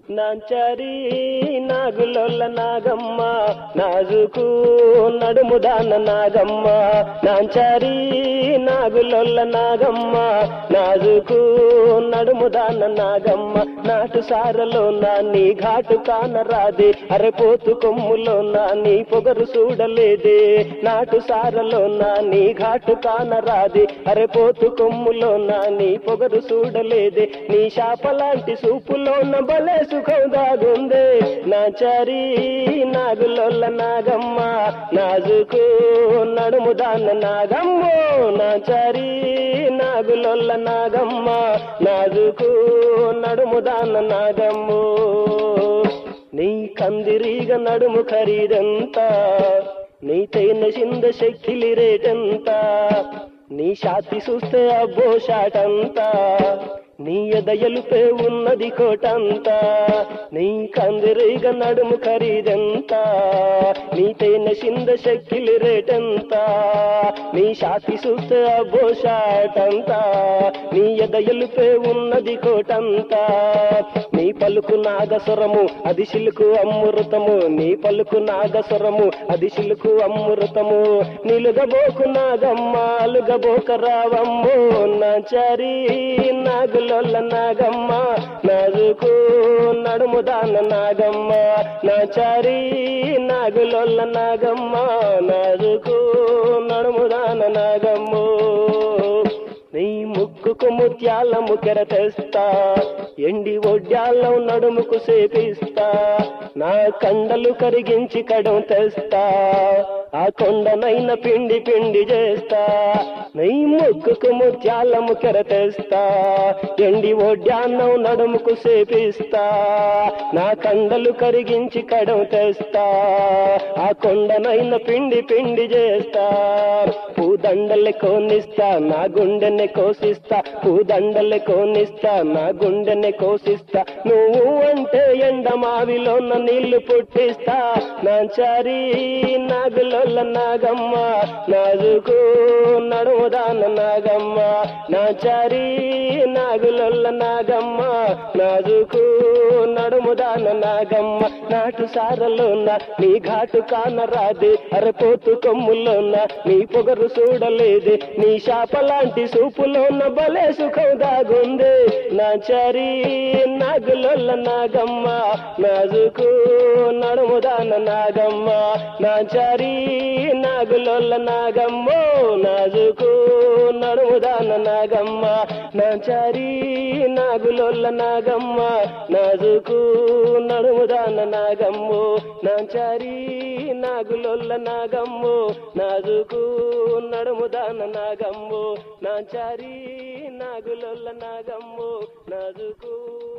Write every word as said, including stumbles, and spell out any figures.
నాంచారి నాగులొల్ల నాగమ్మ నాజుకు నడుముదాన నాగమ్మ నాంచారి నాగులొల్ల నాగమ్మ నాజుకు నడుముదాన నాగమ్మ నాటు సారలో నా నీ ఘాటు కానరాదే అరెపోతు కొమ్ములో నా నీ పొగరు చూడలేదే నాటు సారలో నా నీ ఘాటు కానరాదే అరెపోతు కొమ్ములో నా నీ పొగరు చూడలేదే నీ శాపలాంటి సూపులోన బలే సుఖం దాగుందే నాచారి నాగులొల్ల నాగమ్మ నాజుకు నడుముదాన నాగమ్మో నాచారి నాగులొల్ల నాగమ్మ నాజుకు నడుముదాన నాగమ్మో నీ కందిరీగ నడుము ఖరీదంత నీ తైన చింద శక్కిలి రేటంత నీ షాతి చూస్తే అబ్బో షాటంతా నీ ఎదయలుపే ఉన్నది కోటంతా నీ కందిరీగ నడుము ఖరీదెంత నీ తేనె చింద శక్కిలి రేటెంత నీ షాతి చూస్తే అబ్బో షాటంతా నీ ఎదయలుపే ఉన్నది కోటంతా నీ పలుకు నాగస్వరము అది శిలుకు అమృతము నీ పలుకు నాగస్వరము అది శిలుకు అమృతము నిలుగబోకు నాగమ్మ అలుగబోక రావమ్మో నాచారి నాగులొల్ల నాగమ్మ నాజుకు నడుముదాన నాగమ్మ నాచారి నాగులొల్ల నాగమ్మ నాజుకు నడుముదాన నాగమ్మో నీ ముక్కుకు ముత్యాల ముకెర తెస్తా ఎండి ఒడ్యాలం నడుముకు సేపిస్తా నా కండలు కరిగించి కడం తెస్తా ఆ కొండనైన పిండి పిండి చేస్తా నీ ముక్కుకు ముత్యాల ముకెర తెస్తా ఎండి ఒడ్యాన్నం నడుముకు సేపిస్తా నా కండలు కరిగించి కడం తెస్తా ఆ కొండనైన పిండి పిండి చేస్తా పూదండలే కోనిస్తా నా గుండెని కోసిస్తా పూదండలే కోనిస్తా నా గుండెని కోసిస్తా నువ్వు అంటే ఎండమావిలోన నీళ్లు పుట్టిస్తా నాంచారి నాగులొల్ల నాగమ్మ నాజుకు నడుముదాన నాగమ్మ నాంచారి నాగులొల్ల నాగమ్మ నాజుకు నడుముదాన నాగమ్మ నాటు సారలోన నీ ఘాటు కానరాదే అరెపోతు కొమ్ములోన నీ పొగరు చూడలేదే నీ శాపలాంటి సూపులోన బలే సుఖం దాగుందే నాచారి నాగులొల్ల నాగమ్మ నాజుకు నడుముదాన నాగమ్మ నాచారి నాగులొల్ల నాగమ్మో నాజుకు నడుముదాన నాగమ్మ నాచారి నాగులొల్ల నాగమ్మ నాజుకు నడుముదాన నాగమ్మో నాచారి నాగులొల్ల నాగమ్మో నాజుకు నడుముదాన నాగమ్మో నాచారి నాగులొల్ల నాగమ్మో నాజుకు